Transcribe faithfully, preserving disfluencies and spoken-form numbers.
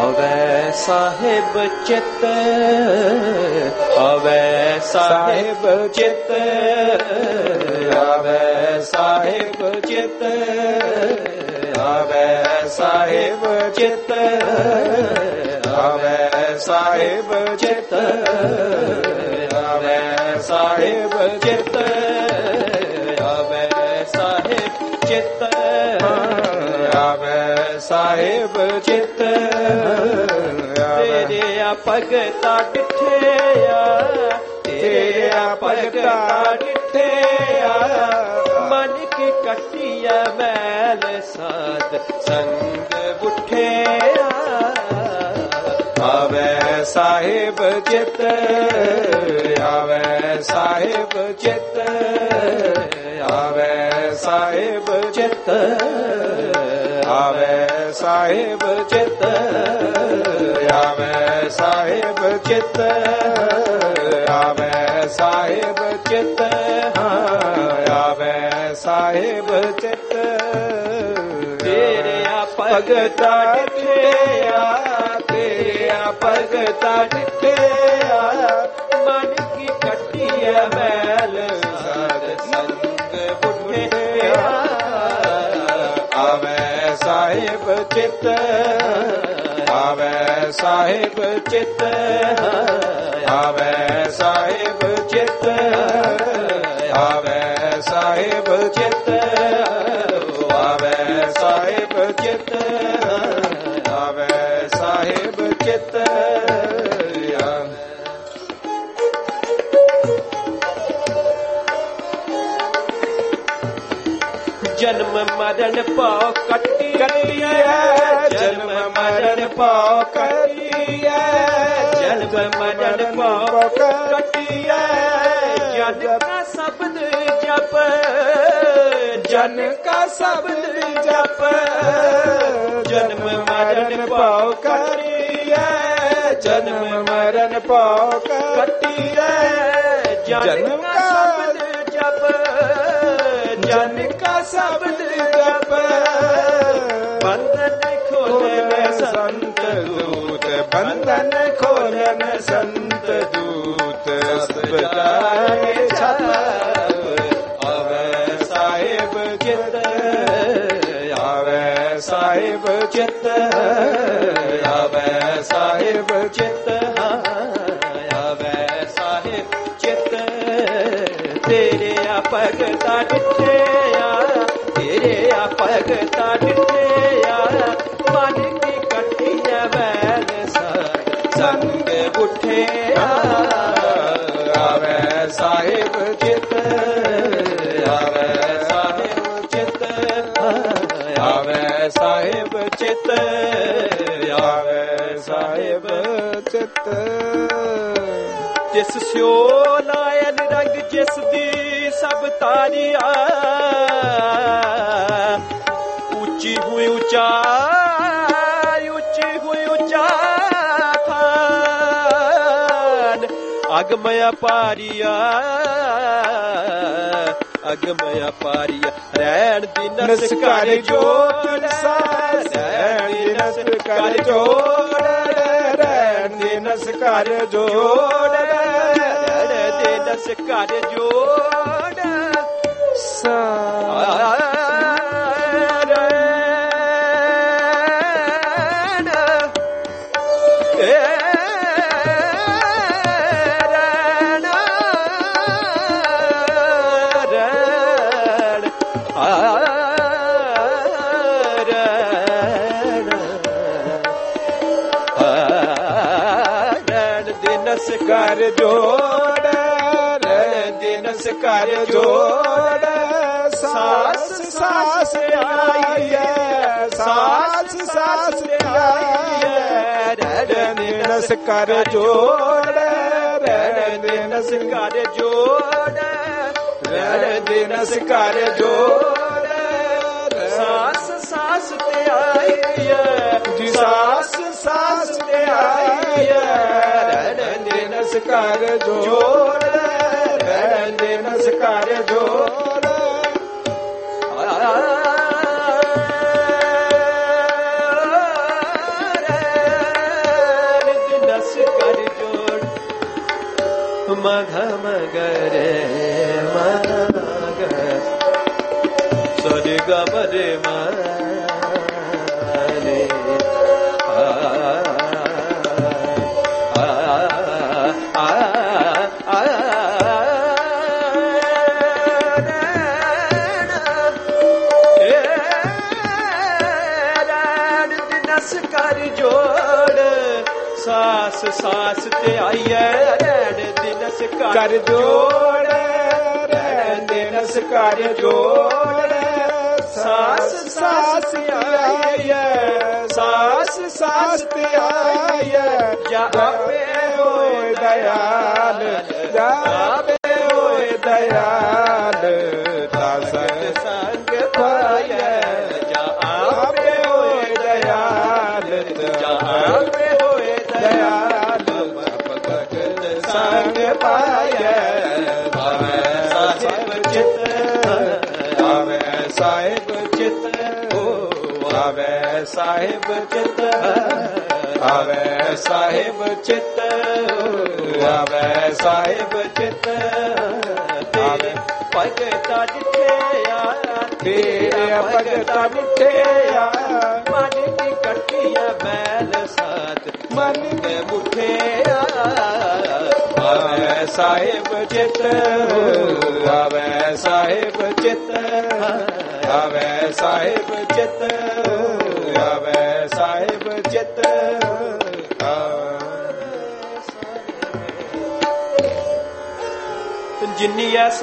ਆਵੈ ਸਾਹਿਬ ਚਿਤ, ਆਵੈ ਸਾਹਿਬ ਚਿਤ, ਆਵੈ ਸਾਹਿਬ ਚਿਤ, ਆਵੈ ਸਾਹਿਬ ਚਿਤ, ਆਵੈ ਸਾਹਿਬ ਚਿਤ, ਆਵੈ ਸਾਹਿਬ ਚਿਤ, ਆਵੈ ਸਾਹਿਬ ਚਿਤ, ਆਵੈ ਸਾਹਿਬ ਚਿਤ। ਤੇਰੇ ਆ ਭਗਤਾ ਡਿਠਿਆ, ਤੇਰੇ ਆ ਭਗਤਾ ਡਿਠਿਆ, ਮਨ ਕੀ ਕੱਟਿਆ ਮੈਲ ਸਾਧ ਸੰਗ ਉਠਿਆ। ਆਵੈ ਸਾਹਿਬ ਚਿਤ, ਆਵੈ ਸਾਹਿਬ ਚਿਤ, ਆਵੈ ਸਾਹਿਬ ਚਿਤ, ਆਵੈ ਸਾਹਿਬ ਚਿਤ, ਆਵੈ ਸਾਹਿਬ ਚਿਤ, ਆਵੈ ਸਾਹਿਬ ਚਿਤ, ਆਵੈ ਸਾਹਿਬ ਚਿਤ। ਤੇਰੇ ਆ ਭਗਤਾ ਡਿਠਿਆ, ਤੇਰੇ ਆ ਭਗਤਾ ਡਿਠਿਆ, ਮਨ ਕੀ ਕੱਟਿਆ ਮੈਲ ਸਾਧ ਸੰਗ ਉਠਿਆ। ਆਵੈ ਸਾਹਿਬ ਚਿਤ, ਆਵੈ ਸਾਹਿਬ ਚਿਤ, ਆਵੈ ਸਾਹਿਬ ਚਿਤ, ਆਵੈ ਸਾਹਿਬ ਚਿਤ, ਆਵੈ ਸਾਹਿਬ ਚਿਤ, ਆਵੈ ਸਾਹਿਬ ਚਿਤ। ਜਨਮ ਮਰਨ ਪਾਉ ਕੱਟੀਐ, ਜਨਮ ਮਰਨ ਪਾਉ ਕੱਟੀਐ, ਜਨਮ ਮਰਨ ਪਾਉ ਕੱਟੀਐ। ਜਨ ਕਾ ਸ਼ਬਦ ਜਪ, ਜਨ ਕਾ ਸ਼ਬਦ ਜਪ, ਜਨਮ ਮਰਨ ਪਾਉ ਕੱਟੀਐ, ਜਨਮ ਮਰਨ ਪਾਉ ਕੱਟੀਐ। ਜਨ ਕਾ ਸ਼ਬਦ ਜਪ, ਜਨ ਕਾ ਸ਼ਬਦ ਜਪ, ਬੰਧਨ ਖੋਲਨ ਸੰਤ ਦੂਤ, ਬੰਧਨ ਖੋਲਨ ਸੰਤ ਦੂਤ, ਸਬਦਾਏ ਛਪ। ਆਵੈ ਸਾਹਿਬ ਚਿਤ, ਆਵੈ ਸਾਹਿਬ ਚਿਤ, ਆਵੈ ਸਾਹਿਬ ਚਿਤ, ਆਵੈ ਸਾਹਿਬ ਚਿਤ। ਤੇਰੇ ਆ ਭਗਤਾ ਡਿਠਿਆ, ਤੇਰੇ ਆ ਭਗਤਾ ਡਿਠਿਆ, ਮਨ ਕੀ ਕੱਟਿਆ ਮੈਲ ਸਾਧ ਸੰਗ ਉਠਿਆ। ਆਵੈ ਸਾਹਿਬ ਚਿਤ, ਆਵੈ ਸਾਹਿਬ ਚਿਤ, ਆਵੈ ਸਾਹਿਬ ਚਿਤ, ਆਵੈ ਸਾਹਿਬ ਚਿਤ। ਜਿਸ ਸਿਓ ਲਾਇਨ ਰੰਗ, ਜਿਸ ਦੀ ਸਭ ਤਾਰੀਆ, ਉੱਚੀ ਹੋਈ ਉੱਚਾ, ਉੱਚੀ ਹੋਈ ਉੱਚਾ ਥਾਨ, ਅਗਮਯ ਪਾਰੀਆ, ਅਗਮਯ ਪਾਰੀਆ। ਰਹਿਣ ਦੀ ਨਸ ਕਰ ਜੋੜ, ਰਹਿਣ ਦੀ ਨਸ ਕਰ ਜੋੜ, ਰਹਿਣ ਦੀ ਨਸ ਕਰ ਜੋੜ, ਰਹਿਣ ਦੀ ਨਸ ਕਰ ਜੋੜ। ਸਾ ਕਰ ਜੋੜ, ਰਹਿਣ ਦੀ ਨਸ ਕਰ ਜੋੜ। ਸਾਸ ਸਾਸ ਆਈਐ, ਸਾਸ ਸਾਸ ਆਈਐ, ਰਹਿਣ ਦੀ ਨਸ ਕਰ ਜੋੜ, ਰਹਿਣ ਦੀ ਨਸ ਕਰ ਜੋੜ, ਰਹਿਣ ਦੀ ਨਸ ਕਰ ਜੋੜ। ਸਾਸ ਸਾਸ ਤੇ ਆਈਐ, ਜੀ ਸਾਸ ਸਾਸ ਤੇ ਆਈਐ, ਰਹਿਣ ਦੀ ਨਸ ਕਰ ਜੋੜ, ਰਹਿਣ ਦੀ ਨਸ ਕਰ ਜੋੜ। मघम गरे मग सरे गम रे मरे आ आ आ आ कर जोड़ सास सास ते आइए रैन दिनस कर जोड़ रैन दिनस कर जोड़ सास सास आइए सास सास ते आइए जा आपे होए दयाल जा आपे होए दयाल दास संग पाए जा आपे होए दयाल जा आपे होए दयाल भगत संग पाए भावे साहिब चित भावे साहिब चित ओ भावे साहिब चित भावे साहिब चित भावे साहिब चित तेरे भगता डिठे तेरे भगता डिठे मन की कटिया बैल साथ मन के मुठे आवे साहिब चित आवे साहिब चित आवे साहिब चित आवे साहिब चित जिन्नी